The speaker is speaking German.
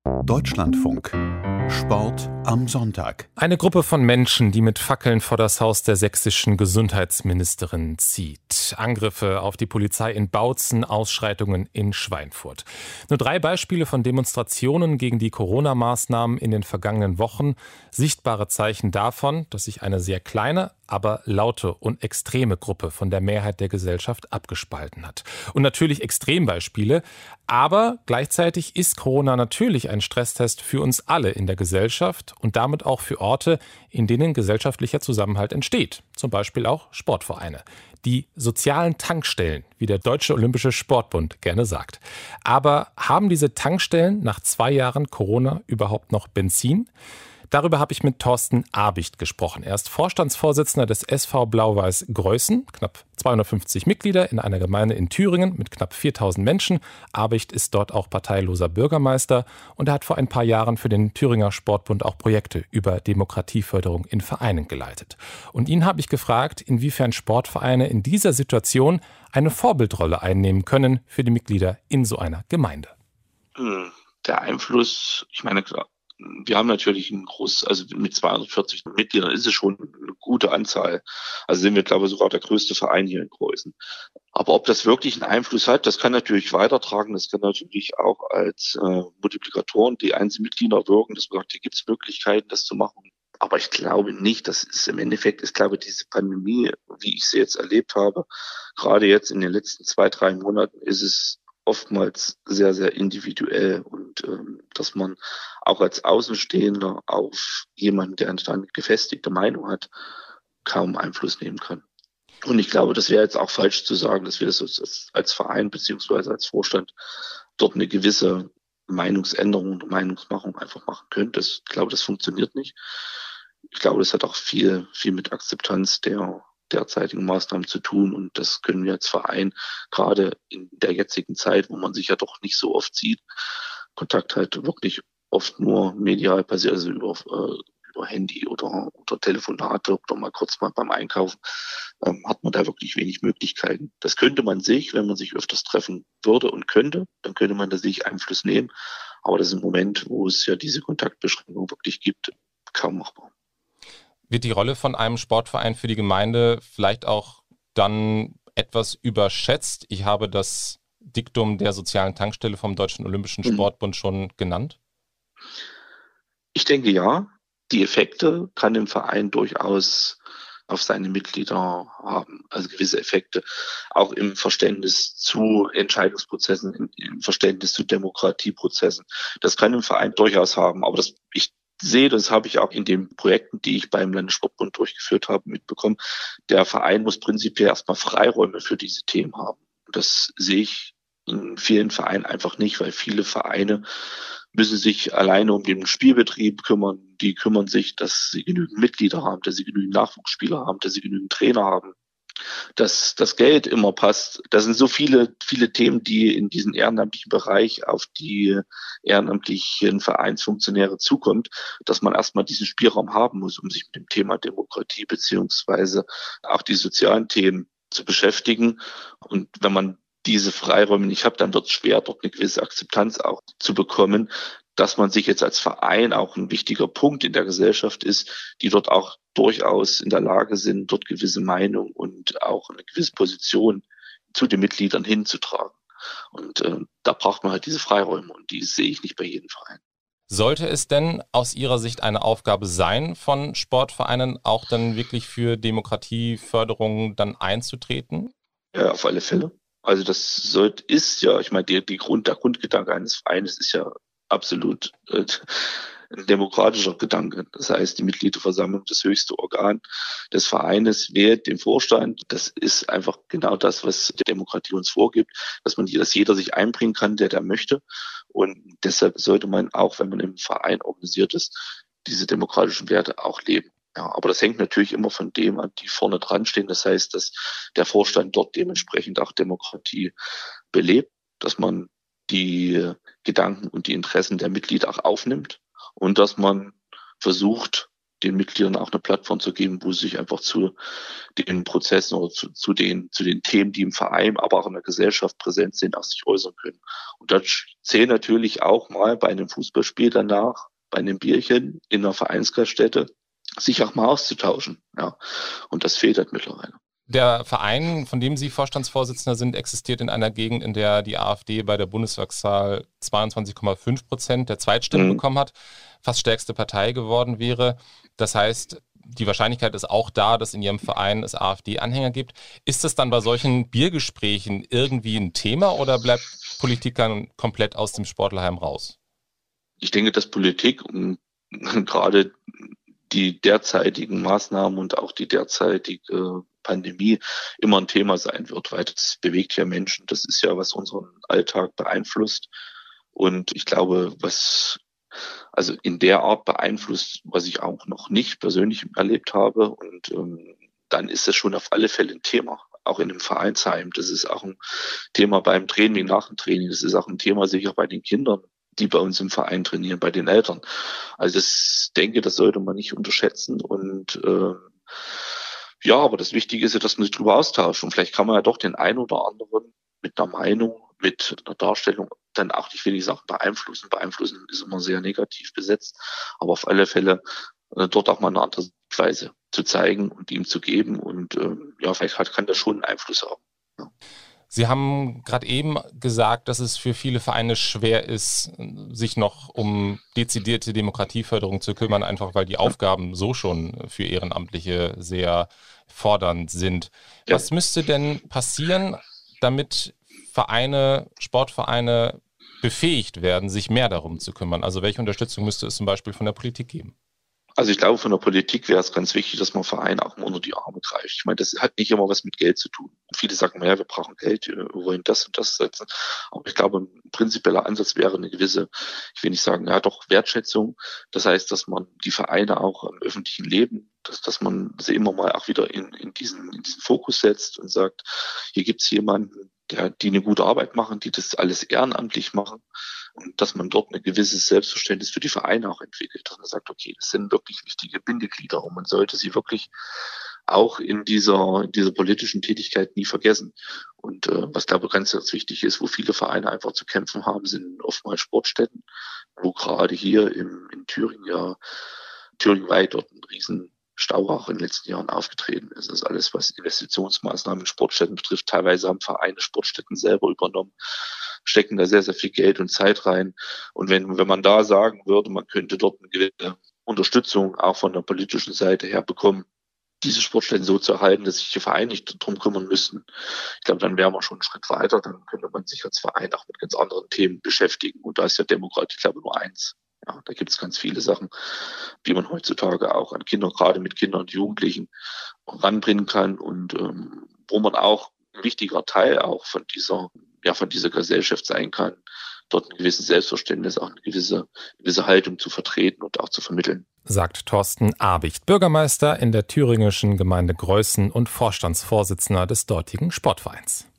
Deutschlandfunk. Sport am Sonntag. Eine Gruppe von Menschen, die mit Fackeln vor das Haus der sächsischen Gesundheitsministerin zieht. Angriffe auf die Polizei in Bautzen, Ausschreitungen in Schweinfurt. Nur 3 Beispiele von Demonstrationen gegen die Corona-Maßnahmen in den vergangenen Wochen. Sichtbare Zeichen davon, dass sich eine sehr kleine, aber laute und extreme Gruppe von der Mehrheit der Gesellschaft abgespalten hat. Und natürlich Extrembeispiele, aber gleichzeitig ist Corona natürlich ein Stresstest für uns alle in der Gesellschaft und damit auch für Orte, in denen gesellschaftlicher Zusammenhalt entsteht. Zum Beispiel auch Sportvereine. Die sozialen Tankstellen, wie der Deutsche Olympische Sportbund gerne sagt. Aber haben diese Tankstellen nach 2 Jahren Corona überhaupt noch Benzin? Darüber habe ich mit Thorsten Abicht gesprochen. Er ist Vorstandsvorsitzender des SV Blau-Weiß Größen, knapp 250 Mitglieder in einer Gemeinde in Thüringen mit knapp 4000 Menschen. Abicht ist dort auch parteiloser Bürgermeister und er hat vor ein paar Jahren für den Thüringer Sportbund auch Projekte über Demokratieförderung in Vereinen geleitet. Und ihn habe ich gefragt, inwiefern Sportvereine in dieser Situation eine Vorbildrolle einnehmen können für die Mitglieder in so einer Gemeinde. Der Einfluss, ich meine, klar, wir haben natürlich also mit 240 Mitgliedern ist es schon eine gute Anzahl. Also sind wir, glaube ich, sogar der größte Verein hier in Größen. Aber ob das wirklich einen Einfluss hat, das kann natürlich weitertragen. Das kann natürlich auch als Multiplikatoren die einzelnen Mitglieder wirken, dass man sagt, hier gibt es Möglichkeiten, das zu machen. Aber ich glaube nicht, dass es im Endeffekt, ich glaube, diese Pandemie, wie ich sie jetzt erlebt habe, gerade jetzt in den letzten 2-3 Monaten, ist es oftmals sehr, sehr individuell und dass man auch als Außenstehender auf jemanden, der eine gefestigte Meinung hat, kaum Einfluss nehmen kann. Und ich glaube, das wäre jetzt auch falsch zu sagen, dass wir das als Verein beziehungsweise als Vorstand dort eine gewisse Meinungsänderung und Meinungsmachung einfach machen können. Ich glaube, das funktioniert nicht. Ich glaube, das hat auch viel mit Akzeptanz der derzeitigen Maßnahmen zu tun. Und das können wir als Verein, gerade in der jetzigen Zeit, wo man sich ja doch nicht so oft sieht, Kontakt halt wirklich oft nur medial passiert, also über Handy oder Telefonate oder mal kurz mal beim Einkaufen, hat man da wirklich wenig Möglichkeiten. Das könnte man sich, wenn man sich öfters treffen würde und könnte, dann könnte man da sich Einfluss nehmen. Aber das ist im Moment, wo es ja diese Kontaktbeschränkung wirklich gibt, kaum machbar. Wird die Rolle von einem Sportverein für die Gemeinde vielleicht auch dann etwas überschätzt? Ich habe das Diktum der sozialen Tankstelle vom Deutschen Olympischen Sportbund schon genannt. Ich denke ja. Die Effekte kann im Verein durchaus auf seine Mitglieder haben. Also gewisse Effekte, auch im Verständnis zu Entscheidungsprozessen, im Verständnis zu Demokratieprozessen. Das kann im Verein durchaus haben. Aber ich sehe, das habe ich auch in den Projekten, die ich beim Landessportbund durchgeführt habe, mitbekommen. Der Verein muss prinzipiell erstmal Freiräume für diese Themen haben. Das sehe ich in vielen Vereinen einfach nicht, weil viele Vereine müssen sich alleine um den Spielbetrieb kümmern. Die kümmern sich, dass sie genügend Mitglieder haben, dass sie genügend Nachwuchsspieler haben, dass sie genügend Trainer haben, dass das Geld immer passt. Das sind so viele Themen, die in diesen ehrenamtlichen Bereich auf die ehrenamtlichen Vereinsfunktionäre zukommt, dass man erstmal diesen Spielraum haben muss, um sich mit dem Thema Demokratie beziehungsweise auch die sozialen Themen zu beschäftigen. Und wenn man diese Freiräume nicht hat, dann wird es schwer, dort eine gewisse Akzeptanz auch zu bekommen, dass man sich jetzt als Verein auch ein wichtiger Punkt in der Gesellschaft ist, die dort auch durchaus in der Lage sind, dort gewisse Meinung und auch eine gewisse Position zu den Mitgliedern hinzutragen. Und da braucht man halt diese Freiräume und die sehe ich nicht bei jedem Verein. Sollte es denn aus Ihrer Sicht eine Aufgabe sein, von Sportvereinen auch dann wirklich für Demokratieförderung dann einzutreten? Ja, auf alle Fälle. Also ist ja, ich meine, der Grundgedanke eines Vereines ist ja absolut ein demokratischer Gedanke. Das heißt, die Mitgliederversammlung, das höchste Organ des Vereines, wählt den Vorstand. Das ist einfach genau das, was die Demokratie uns vorgibt, dass jeder sich einbringen kann, der möchte. Und deshalb sollte man auch, wenn man im Verein organisiert ist, diese demokratischen Werte auch leben. Ja, aber das hängt natürlich immer von dem an, die vorne dran stehen. Das heißt, dass der Vorstand dort dementsprechend auch Demokratie belebt, dass man die Gedanken und die Interessen der Mitglieder auch aufnimmt und dass man versucht, den Mitgliedern auch eine Plattform zu geben, wo sie sich einfach zu den Prozessen oder zu den Themen, die im Verein, aber auch in der Gesellschaft präsent sind, auch sich äußern können. Und da zählt natürlich auch mal bei einem Fußballspiel danach, bei einem Bierchen in einer Vereinsgaststätte, sich auch mal auszutauschen. Ja. Und das fehlt halt mittlerweile. Der Verein, von dem Sie Vorstandsvorsitzender sind, existiert in einer Gegend, in der die AfD bei der Bundestagswahl 22,5% der Zweitstimmen bekommen hat, fast stärkste Partei geworden wäre. Das heißt, die Wahrscheinlichkeit ist auch da, dass in Ihrem Verein es AfD-Anhänger gibt. Ist das dann bei solchen Biergesprächen irgendwie ein Thema oder bleibt Politik dann komplett aus dem Sportlerheim raus? Ich denke, dass Politik und gerade die derzeitigen Maßnahmen und auch die derzeitige Pandemie immer ein Thema sein wird, weil das bewegt ja Menschen. Das ist ja, was unseren Alltag beeinflusst. Und ich glaube, was also in der Art beeinflusst, was ich auch noch nicht persönlich erlebt habe. Und dann ist es schon auf alle Fälle ein Thema, auch in einem Vereinsheim. Das ist auch ein Thema beim Training, nach dem Training. Das ist auch ein Thema sicher bei den Kindern, die bei uns im Verein trainieren, bei den Eltern. Also das denke, das sollte man nicht unterschätzen. Und ja, aber das Wichtige ist ja, dass man sich darüber austauscht. Und vielleicht kann man ja doch den einen oder anderen mit einer Meinung, mit einer Darstellung dann auch, ich will nicht sagen beeinflussen. Beeinflussen ist immer sehr negativ besetzt. Aber auf alle Fälle dort auch mal eine andere Weise zu zeigen und ihm zu geben. Und ja, vielleicht kann das schon einen Einfluss haben. Ja. Sie haben gerade eben gesagt, dass es für viele Vereine schwer ist, sich noch um dezidierte Demokratieförderung zu kümmern, einfach weil die Aufgaben so schon für Ehrenamtliche sehr fordernd sind. Ja. Was müsste denn passieren, damit Vereine, Sportvereine befähigt werden, sich mehr darum zu kümmern? Also welche Unterstützung müsste es zum Beispiel von der Politik geben? Also ich glaube, von der Politik wäre es ganz wichtig, dass man Vereine auch mal unter die Arme greift. Ich meine, das hat nicht immer was mit Geld zu tun. Viele sagen, ja, wir brauchen Geld, wir wollen das und das setzen. Aber ich glaube, ein prinzipieller Ansatz wäre eine gewisse, ich will nicht sagen, ja doch, Wertschätzung. Das heißt, dass man die Vereine auch im öffentlichen Leben, dass man sie immer mal auch wieder in diesen Fokus setzt und sagt, hier gibt's jemanden, die eine gute Arbeit machen, die das alles ehrenamtlich machen. Und dass man dort ein gewisses Selbstverständnis für die Vereine auch entwickelt. Dass man sagt, okay, das sind wirklich wichtige Bindeglieder und man sollte sie wirklich auch in dieser politischen Tätigkeit nie vergessen. Und was glaube ich ganz wichtig ist, wo viele Vereine einfach zu kämpfen haben, sind oftmals Sportstätten, wo gerade hier in Thüringen ja thüringenweit dort ein Riesenstau auch in den letzten Jahren aufgetreten ist. Das ist alles, was Investitionsmaßnahmen in Sportstätten betrifft. Teilweise haben Vereine Sportstätten selber übernommen, stecken da sehr, sehr viel Geld und Zeit rein. Und wenn man da sagen würde, man könnte dort eine gewisse Unterstützung auch von der politischen Seite her bekommen, diese Sportstätten so zu erhalten, dass sich die Vereine nicht darum kümmern müssten. Ich glaube, dann wären wir schon einen Schritt weiter. Dann könnte man sich als Verein auch mit ganz anderen Themen beschäftigen. Und da ist ja Demokratie, ich glaube, nur eins. Ja, da gibt es ganz viele Sachen, die man heutzutage auch an Kinder, gerade mit Kindern und Jugendlichen, ranbringen kann und wo man auch ein wichtiger Teil auch von dieser Gesellschaft sein kann, dort ein gewisses Selbstverständnis, auch eine gewisse Haltung zu vertreten und auch zu vermitteln. Sagt Thorsten Abicht, Bürgermeister in der thüringischen Gemeinde Greußen und Vorstandsvorsitzender des dortigen Sportvereins.